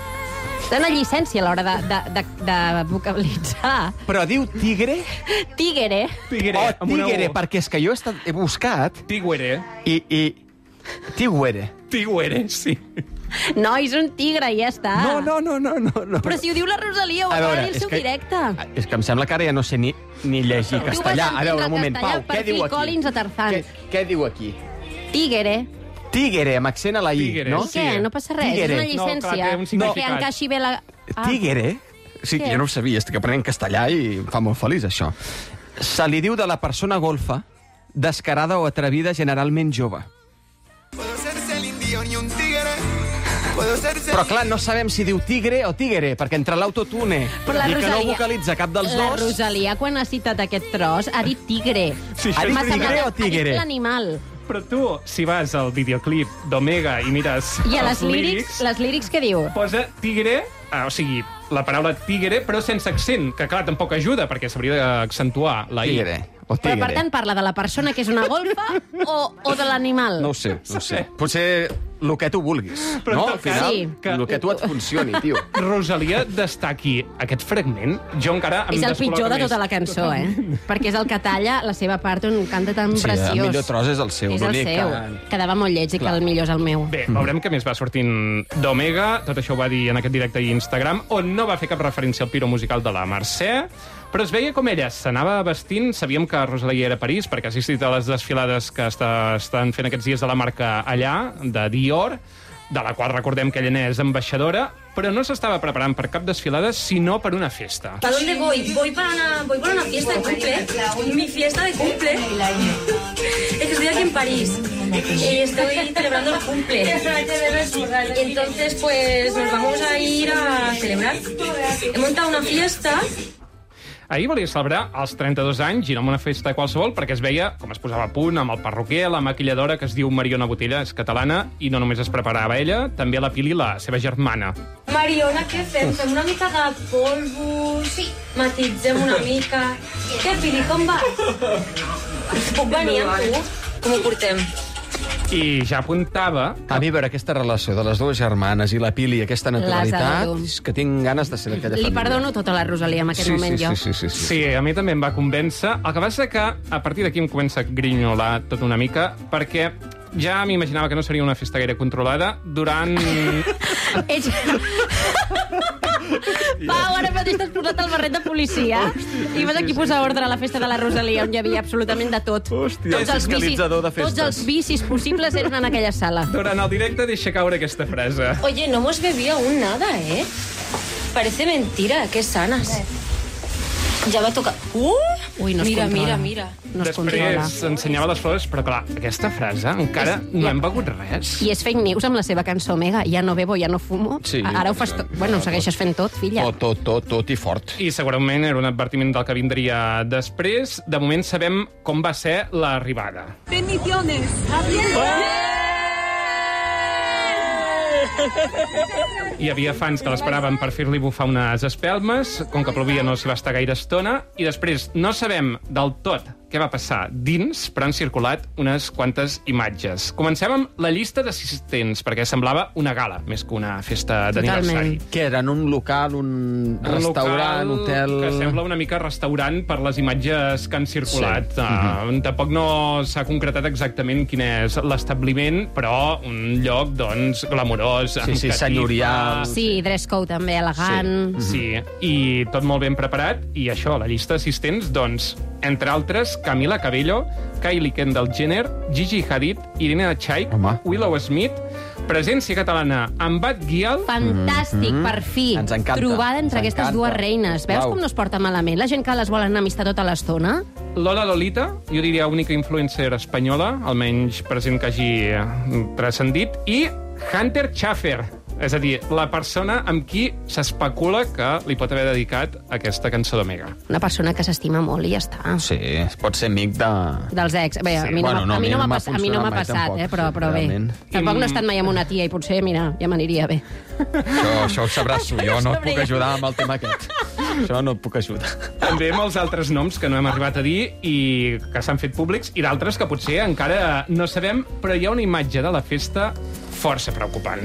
Té una llicència a l'hora de, de, de, de vocalitzar. Però diu tigre? Tigre. Tigre, Oh, amb una tigre, U. perquè és que jo he, estat, he buscat Tigüere. i... i... Tigüere. Tigüere, sí. No, és un tigre, i ja està. No, no, no, no, no. no. Però si ho diu la Rosalia, ho A acaba veure, de dir el és seu que- directe. És que em sembla que ara ja no sé ni, ni llegir Tu vas castellà. A entendre veure, un moment, castellà Pau, per què diu Phil aquí? Collins a Tarzan. Què, què diu aquí? Tigre. Tigre, amb accent a la I, Tigre, no? I què? No passa res, Tigre. és una No, clar, llicència. té un significat. Que encaixi bé la... Ah. Tigre? Sí, Què? jo no ho sabia, estic aprenent castellà i em fa molt feliç, això. Se li diu de la persona golfa, descarada o atrevida, generalment jove. Puedo ser Celine Dion y un tigre. Puedo ser Celine... Però, clar, no sabem si diu tigre o tigre, perquè entre l'autotune Però la i que no Rosalia- vocalitza cap dels La dos... Rosalia, quan ha citat aquest tros, ha dit tigre. Sí, Ha dit M'ha tigre semblat- o tigre? Ha dit l'animal. Però tu, si vas al videoclip d'Omega i mires I a els les lírics, les lírics què diu? posa tigre, ah, o sigui, la paraula tigre, però sense accent, que clar, tampoc ajuda, perquè s'hauria d'accentuar la I. Tigre o Però, tigre. per tant, parla de la persona que és una golfa o, o de l'animal? No ho sé, no ho sé. Potser el que tu vulguis, Però en no? tot Al final, Sí. que- el que tu et funcioni, tio. Rosalia destaqui aquest fragment, jo encara em És el pitjor descol·loca de tota més. la cançó, eh? Perquè és el que talla la seva part on canta tan Sí, preciós. el millor tros és el seu. És el l'únic seu. que- Quedava molt lleig i que Clar. el millor és el meu. Bé, veurem què més va sortint d'Omega. Tot això ho va dir en aquest directe a Instagram, on no va fer cap referència al piro musical de la Mercè, però es veia com ella s'anava vestint. Sabíem que Rosalia era a París, perquè ha assistit a les desfilades que està, estan fent aquests dies de la marca allà, de Dior, de la qual recordem que ella n'és ambaixadora, però no s'estava preparant per cap desfilada, sinó per una festa. ¿Para dónde voy? Voy para una, voy para una fiesta de cumple. Mi fiesta de cumple. Es que estoy aquí en París y estoy celebrando el cumple. Y entonces, pues, nos vamos a ir a celebrar. He montado una fiesta. Ahir volia celebrar els trenta-dos anys i no amb una festa qualsevol, perquè es veia com es posava a punt amb el perruquer, la maquilladora, que es diu Mariona Botella, és catalana, i no només es preparava ella, també la Pili, la seva germana. Mariona, què fem? Fem una mica de polvos, sí. Matitzem una mica. Què, Pili, com va? Puc venir amb tu? Com ho portem? I ja apuntava... A mi, veure aquesta relació de les dues germanes i la Pili, aquesta naturalitat, adoro. és que tinc ganes de ser d'aquella Li família. perdono tota la Rosalia en aquest Sí, moment, sí, jo. sí, sí, sí, sí. Sí, a mi també em va convèncer. El que passa que a partir d'aquí em comença a grinyolar tot una mica, perquè ja m'imaginava que no seria una festa gaire controlada durant... Ets... Pau, ara mateix t'has posat el barret de policia i vas aquí posar ordre a la festa de la Rosalia, on hi havia absolutament de tot. Hòstia, tots els fiscalitzador de festes. Tots els vicis possibles eren en aquella sala. Durant el directe deixa caure aquesta frase. Oye, no hemos bebido aún nada, ¿eh? Parece mentira, qué sanas. Ya va a tocar... ¡Uh! Ui, no es mira, controla. mira, mira. No es controla. Després ensenyava les flors, però clar, aquesta frase encara És- no ja. hem begut res. I és fake news amb la seva cançó Omega. Ja no bebo, ja no fumo. Sí. Ara ho fas tot. Bueno, ho segueixes fent tot, filla. Tot, tot, tot, tot i fort. I segurament era un advertiment del que vindria després. De moment sabem com va ser l'arribada. Bendiciones. Hi havia fans que l'esperaven per fer-li bufar unes espelmes, com que plovia no s'hi va estar gaire estona, i després no sabem del tot què va passar dins, però han circulat unes quantes imatges. Comencem amb la llista d'assistents, perquè semblava una gala, més que una festa d'aniversari. Què era? En un local, un, Un restaurant, local hotel... que sembla una mica restaurant per les imatges que han circulat. Sí. Uh, Tampoc no s'ha concretat exactament quin és l'establiment, però un lloc, doncs, glamurós, Sí, amb sí, catifa. senyorial. Sí, dress code també elegant. Sí, i tot molt ben preparat. I això, la llista d'assistents, doncs, entre altres, Camila Cabello, Kylie Kendall-Jenner, Gigi Hadid, Irene Shayk, Willow Smith, presència catalana amb Bat Gyal. Fantàstic, Mm-hmm. per fi. Ens encanta. Trobada entre Ens aquestes encanta. dues reines. Veus Uau. com no es porta malament? La gent que les vol enemistar tota l'estona. Lola Lolita, jo diria única influencer espanyola, almenys present que hagi eh, transcendit, i Hunter Schafer, és a dir, la persona amb qui s'especula que li pot haver dedicat aquesta cançó d'Omega. Una persona que s'estima molt i ja està. Sí, pot ser amic de... Dels ex. Bé, a Sí. mi no Bueno, m'ha no, a mi no a mi m'ha no m'ha pas- a mi no m'ha funcionat mai passat, tampoc, eh, però, però bé. realment. Tampoc no he I- estat mai amb una tia i potser, mira, ja m'aniria bé. Això, això ho sabràs tu, jo no et puc sabré. ajudar amb el tema aquest. Això no et puc ajudar. També molts altres noms que no hem arribat a dir i que s'han fet públics, i d'altres que potser encara no sabem, però hi ha una imatge de la festa força preocupant.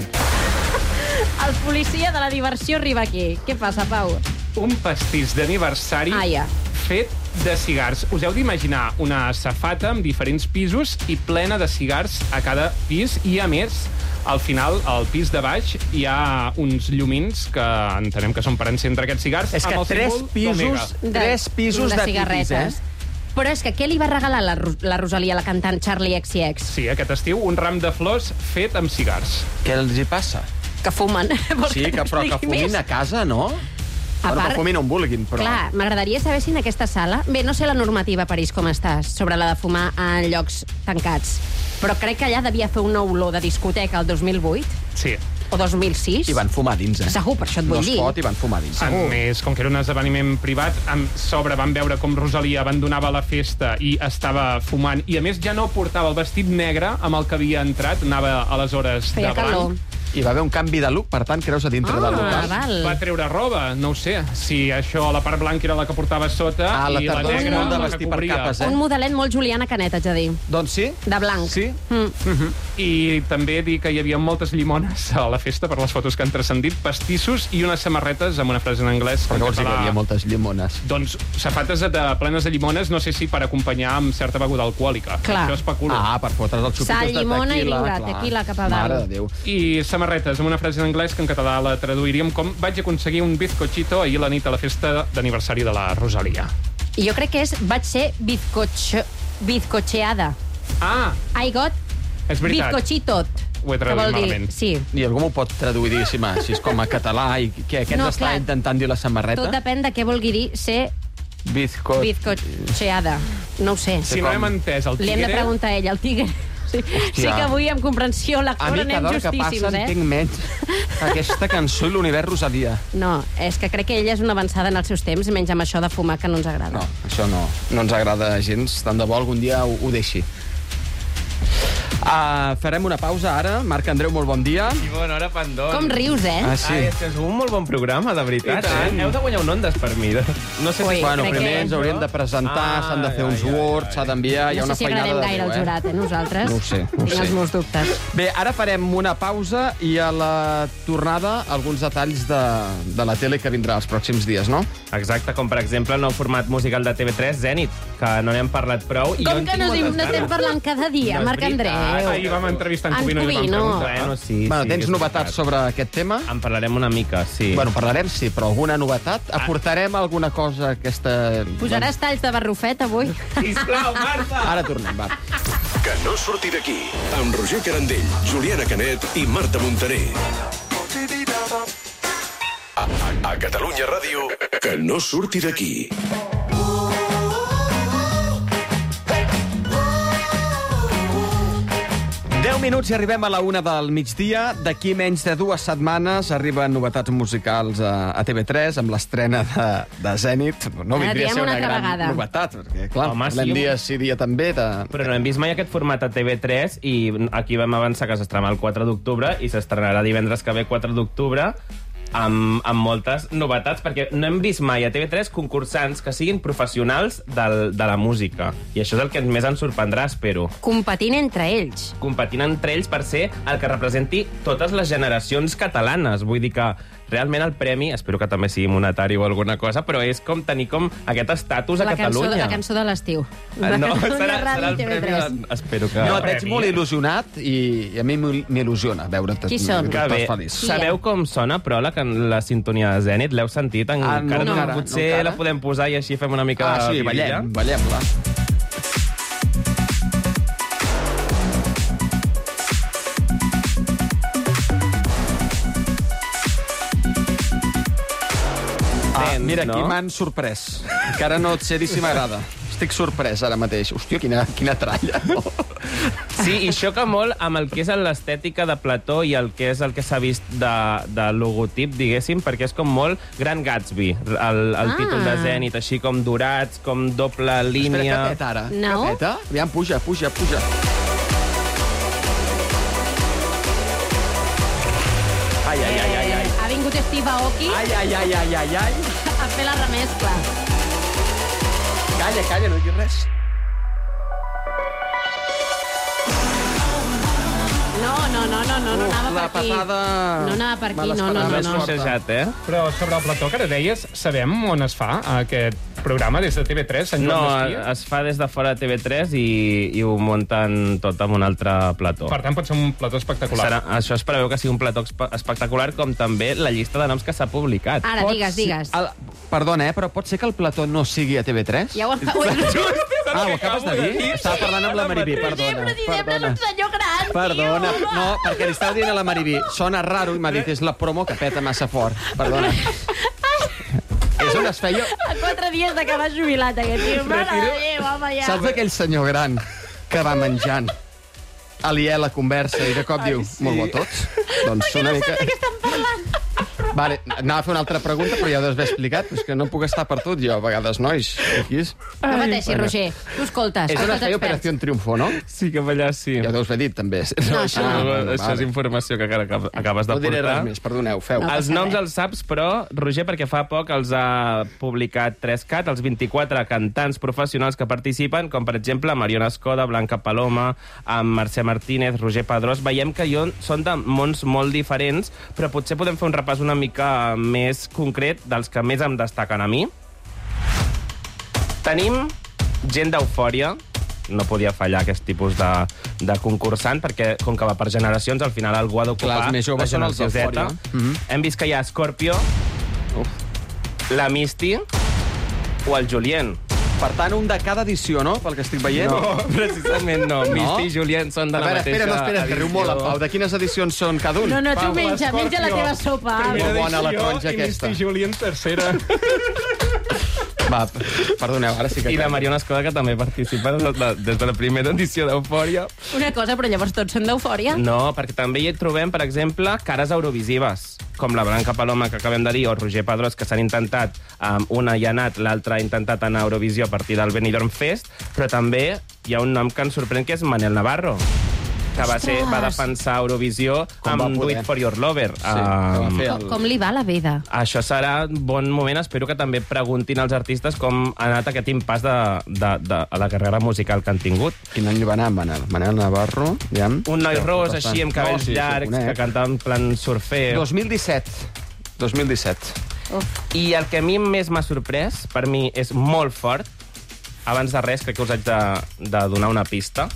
El policia de la diversió arriba aquí. Què passa, Pau? Un pastís d'aniversari Ah, ja. fet de cigars. Us heu d'imaginar una safata amb diferents pisos i plena de cigars a cada pis, i a més, al final, al pis de baix, hi ha uns llumins que entenem que són per encendre aquests cigars. És que amb el tres símbol pisos, d'Omega. tres pisos de, de titis, cigarretes. eh? Però és que què li va regalar la, Ro- la Rosalia, la cantant Charlie X C X? Sí, aquest estiu, un ram de flors fet amb cigars. Què els hi passa? Que fumen. Vols Sí, que, però que t'expliqui fumin més? a casa, no? A Bueno, part- que fumin on vulguin, però... Clar, m'agradaria saber si en aquesta sala... Bé, no sé la normativa a París com estàs, sobre la de fumar en llocs tancats, però crec que allà devia fer una olor de discoteca el dos mil vuit Sí. o dos mil sis. I van fumar dins, eh? Segur, per això et vull no dir. No es pot i van fumar dins. A més, com que era un esdeveniment privat, a sobre van veure com Rosalia abandonava la festa i estava fumant, i a més ja no portava el vestit negre amb el que havia entrat, anava aleshores Feia de blanc. calor. I va haver un canvi de look, per tant, creus, a dintre Ah, del local? val. Va treure roba, no ho sé. Si això, la part blanca era la que portava sota Ah, la i la tardor és negra molt de la que vestir per cobria. capes, eh? Un modelet molt Juliana Canet, haig de dir. Doncs sí. De blanc. Sí? Mm. Uh-huh. I també dir que hi havia moltes llimones a la festa, per les fotos que han transcendit, pastissos i unes samarretes amb una frase en anglès. Perquè en vols dir que hi català. havia moltes llimones. Doncs safates de, plenes de llimones, no sé si per acompanyar amb certa beguda alcohòlica. Clar. Això especulo. Ah, per fotre's els xupitos Sal, de tequila. llimona i vinga, clar. tequila cap a dalt. Mare de Déu. I samarretes amb una frase en anglès que en català la traduiríem com vaig aconseguir un bizcochito ahir a la nit a la festa d'aniversari de la Rosalia. I jo crec que és, vaig ser bizcocho, bizcocheada. Ah, I got és veritat. bizcochitot. Ho he Que traduït vol dir, malament. sí. I algú m'ho pot traduir, diguéssim, així com a català? I què, què ens No, està clar. intentant dir la samarreta? Tot depèn de què vulgui dir ser Bizco... bizcocheada. No ho sé. Si no hem entès el Li hem de tigre... preguntar a ell, el tigre. Sí, sí que avui, amb comprensió A mi lectora, anem cada hora que justíssims, passa eh? entenc menys aquesta cançó i l'univers Rosalia. No, és que crec que ella és una avançada en els seus temps, menys amb això de fumar que no ens agrada. No, això no, no ens agrada gens. Tant de bo algun dia ho, ho deixi. Uh, farem una pausa ara. Marc Andreu, molt bon dia. I bona hora, Pandón. Com rius, eh? Ah, sí. Ai, és que és un molt bon programa, de veritat. I tant. Eh? Heu de guanyar un Ondes per mi. No sé Ui, si... Bueno, crec primer que- ens hauríem de presentar, s'han de fer uns words, s'ha d'enviar, hi ha No una sé si feinada agradem de gaire Déu, al jurat, eh, nosaltres. No ho sé, no ho Tinc sé. els meus dubtes. Bé, ara farem una pausa i a la tornada alguns detalls de, de la tele que vindrà els pròxims dies, no? Exacte, com per exemple el nou format musical de T V tres, Zenit, que no n'hem parlat prou. I jo Com en que tinc no, moltes no estem ganes. parlant cada dia, No és Marc veritat. Andreu? Ahir vam entrevistar en En Covino i li vam Covino. preguntar. Bueno, sí, Bueno, sí, tens és novetats veritat. sobre aquest tema? En parlarem una mica, sí. Bueno, parlarem, sí, però alguna novetat? Aportarem alguna cosa a aquesta... Posaràs talls de barrufet avui? Sisplau, Marta! Ara tornem, va. Que no surti d'aquí, amb Roger Carandell, Juliana Canet i Marta Montaner. A, a, a Catalunya Ràdio, que no surti d'aquí. deu minuts i arribem a la una del migdia. D'aquí menys de dues setmanes arriben novetats musicals a, a T V tres amb l'estrena de, de Zenit. No Ara vindria a diem ser una una altra gran vegada. novetat, perquè, clar, Home, sí, parlem home. dia sí, dia també de... Però no hem vist mai aquest format a T V tres i aquí vam avançar que s'estrenarà el quatre d'octubre i s'estrenarà divendres que ve, quatre d'octubre, amb, amb moltes novetats, perquè no hem vist mai a T V tres concursants que siguin professionals del, de la música. I això és el que més ens sorprendrà, espero. Competint entre ells. Competint entre ells per ser el que representi totes les generacions catalanes. Vull dir que realment el premi, espero que també sigui monetari o alguna cosa, però és com tenir com aquest estatus a La cançó, Catalunya. la cançó de l'estiu. Ah, no, Catalunya serà, Ràdio serà el i T V premi... tres. De... Espero que... No, et veig molt il·lusionat i, i a mi m'il·lusiona veure't. Qui són? Que bé. feliç. Qui Sabeu hi ha? com sona, però, la, can- la sintonia de Zenit? L'heu sentit? En... Ah, no encara encara, Potser no encara. la podem posar i així fem una mica Ah, de sí, vidilla. ballem, ballem-la. Mira, aquí no? m'han sorprès. Encara no et sé dir si m'agrada. Estic sorprès ara mateix. Hòstia, quina, quina tralla. No? Sí, i xoca molt amb el que és l'estètica de plató i el que és el que s'ha vist de, de logotip, diguéssim, perquè és com molt Gran Gatsby, el, el Ah. títol de Zenit, així com dorats, com doble línia... Espera, que peta ara. No? Que peta? Aviam, puja, puja, puja. Ai, ai, ai, ai, ai. Ha vingut Steve Aoki Ai, ai, ai, ai, ai, ai. a fer la remescla. Calla, calla, no diguis res. No, no, no, no, no, no Uf, anava la per aquí. patada... No anava per Me aquí, no, no, l'esperava no. més no. forta. Xoxejat, eh? Però sobre el plató que ara deies, sabem on es fa aquest programa des de T V tres, Sant No, Joan d'Espí? es fa des de fora de T V tres i, i ho munten tot amb un altre plató. Per tant, pot ser un plató espectacular. Serà, això es preveu que sigui un plató espe- espectacular, com també la llista de noms que s'ha publicat. Ara, Pot digues, ser- digues. El, perdona, eh, però pot ser que el plató no sigui a T V tres? Ja ho, ho he dit. Ah, ho acabes de dir? Estava parlant amb la Maribí, perdona. Però si sempre és un senyor gran, Perdona, tio. no, perquè li estava dient a la Maribí, sona raro, i m'ha dit, és la promo que peta massa fort. Perdona. És on es feia... A quatre dies d'acabar jubilat, aquest tio. Mare de Déu, home, ja. Saps aquell senyor gran que va menjant, aliè la conversa i de cop diu, molt bo tots? Doncs una mica... Què estan parlant? Vale, anava a fer una altra pregunta, però ja ho deus haver explicat. És que no puc estar per tot, jo, a vegades, nois. Aquí és... No pateixis, Roger. Tu escoltes. És on escolta es feia experts. Operació Triunfo, no? Sí, que allà sí. Ja ho deus haver dit, també. No, això Ah, no. bueno, això és vale. informació que encara acab- acabes de No diré portar. res més, perdoneu, feu. No. Els passa noms res. els saps, però, Roger, perquè fa poc els ha publicat tres cat, els vint-i-quatre cantants professionals que participen, com per exemple Mariona Escoda, Blanca Paloma, amb Mercè Martínez, Roger Pedrós. Veiem que jo, són de mons molt diferents, però potser podem fer un repàs una mica més concret dels que més em destaquen a mi. Tenim gent d'Eufòria, no podia fallar aquest tipus de, de concursant, perquè com que va per generacions, al final algú ha d'ocupar Clar, els més joves la són els generació d'Eufòria. Z. Mhm. Hem vist que hi ha Scorpio, la Misty o el Julien. Per tant, un de cada edició, no? Pel que estic veient. No, precisament no. No? Misty i Julien són de A la veure, mateixa espera, no, espera, que riu molt en Pau. De quines edicions són cada un? No, no, tu Pau, menja, menja la l'Escorpió. teva sopa. Primera Ara. Molt bona la edició taronja i aquesta. Misty Julien tercera. Va, perdoneu, ara sí que... I la Mariona Escoda, que també participa des de, des de la primera edició d'Eufòria. Una cosa, però llavors tots són d'eufòria? No, perquè també hi trobem, per exemple, cares eurovisives, com la Blanca Paloma, que acabem de dir, o Roger Pedrós, que s'han intentat, um, una hi ha anat, l'altra ha intentat anar a Eurovisió a partir del Benidorm Fest, però també hi ha un nom que ens sorprèn, que és Manel Navarro, que va, ser, va defensar Eurovisió Com va amb Do poder. It For Your Lover. Sí, que va fer Com, el... com li va la veda? Això serà un bon moment. Espero que també preguntin als artistes com ha anat aquest impàs de, de, de, a la carrera musical que han tingut. Quin any va anar, Manel? Manel Navarro, aviam. Un noi ros, Bastant. així, amb cabells No, sí, sí, llargs, ho conec. que canta en plan surfeo. dos mil disset. dos mil disset. I el que a mi més m'ha sorprès, per mi és molt fort, abans de res crec que us haig de, de donar una pista,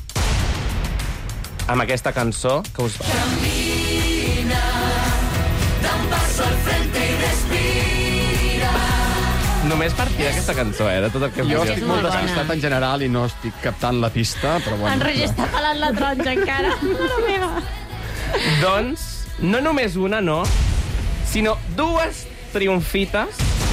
amb aquesta cançó que us... Camina, da un paso al frente y respira. Només partir d'aquesta cançó, eh, de tot el que Jo hem estic dit. molt molt bona. despistat en general i no estic captant la pista, però bueno. En Roger està pelant la taronja encara. Mare meva. Doncs, no només una, no, sinó dues triomfites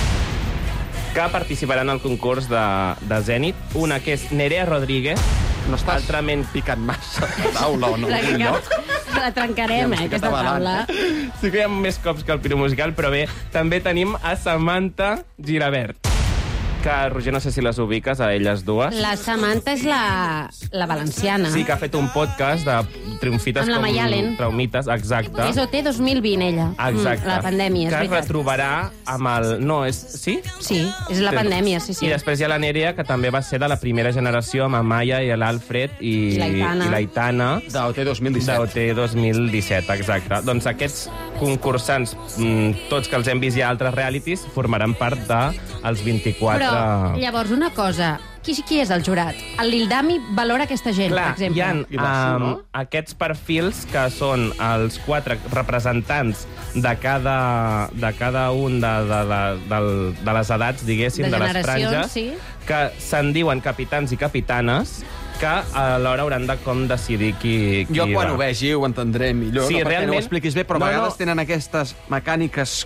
que participaran al concurs de, de Zenit. Una que és Nerea Rodríguez, No estàs altrament picant massa la taula o no? La, En lloc? la trencarem, eh, aquesta taula. Sí que hi ha més cops que el Piro Musical, però bé, també tenim a Samantha Girabert, que, Roger, no sé si les ubiques, a elles dues. La Samantha és la, la valenciana. Sí, que ha fet un podcast de triomfites Amb la com Mayalen. traumites, exacte. És O T dos mil vint, ella. Exacte. Mm, la pandèmia, és que es veritat. retrobarà amb el... No, és... Sí? Sí, és la pandèmia, sí, sí. I després hi ha la Nerea, que també va ser de la primera generació, amb Amaya i l'Alfred i, I l'Aitana. i l'Aitana. D'O T dos mil disset. D'O T dos mil disset, exacte. Doncs aquests concursants, mm, tots que els hem vist ja a altres realities, formaran part dels vint-i-quatre... Però, llavors, una cosa, qui, qui és el jurat? El Lildami valora aquesta gent, Clar, per exemple. hi ha I va ser, um, no? aquests perfils que són els quatre representants de cada, de cada un de, de, de, de, de les edats, diguéssim, De de, les generacions, franges, sí. que se'n diuen capitans i capitanes, que alhora hauran de com decidir qui, qui Jo quan va. ho vegi ho entendré millor, Sí, no perquè no realment- ho expliquis bé, però a No, vegades no. tenen aquestes mecàniques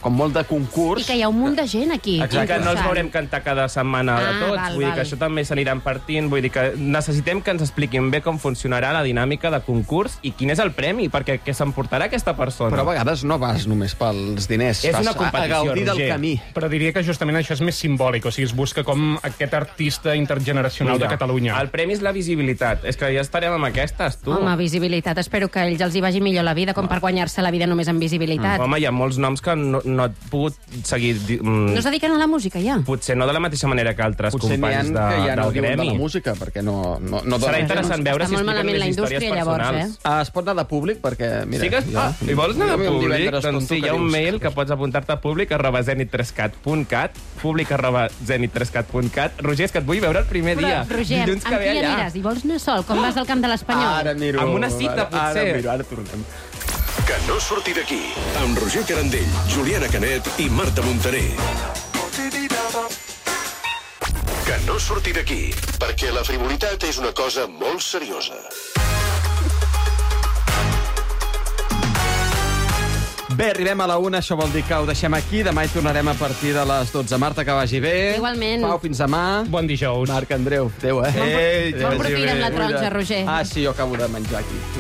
com molt de concurs. I que hi ha un munt de gent aquí. Exacte, que no els veurem cantar cada setmana de Ah, tots, val, vull dir val. que això també s'aniran partint, vull dir que necessitem que ens expliquin bé com funcionarà la dinàmica de concurs i quin és el premi, perquè què s'emportarà aquesta persona. Però a vegades no vas només pels diners. És vas una a- competició, a gaudir del Roger. camí. Però diria que justament això és més simbòlic, o sigui, es busca com aquest artista intergeneracional Mira, de Catalunya. El premi és la visibilitat. És que ja estarem amb aquestes, tu. Home, visibilitat. Espero que a ells els hi vagi millor la vida, com per guanyar-se la vida només amb visibilitat. Mm, home, hi ha molts noms que no, no he pogut seguir... Mm, No es dediquen a la música, ja? potser no de la mateixa manera que altres Potser n'hi ha companys de, que ja no del diuen de gremi. la música, perquè no, no, no Serà donen- interessant veure Està si molt expliquen malament la les històries indústria, llavors, personals. Ah, es pot anar de públic? Perquè, mira... Sí que es... jo- ah, i vols anar jo de un públic? divendres Doncs tonto sí, que hi ha un dius. mail que pots apuntar-te a públic arroba zenit tres cat punt cat públic arroba zenit tres cat punt cat. Roger, és que et vull veure el primer Però, dia. Roger, amb Dilluns que qui ve allà. aniràs? I vols anar sol, com vas al camp de l'Espanyol? Ara miro... Amb una cita, ara, potser. Ara miro, ara tornem. Que no surti d'aquí. Amb Roger Carandell, Juliana Canet i Marta Montaner. Que no surti d'aquí, perquè la frivolitat és una cosa molt seriosa. Bé, arribem a la una, això vol dir que ho deixem aquí. Demà hi tornarem a partir de les dotze. Marta, que vagi bé. Igualment. Pau, fins demà. Bon dijous. Marc, Andreu, adéu, eh? Ei, Bon profit amb la taronja, Roger. Ah, sí, jo acabo de menjar aquí.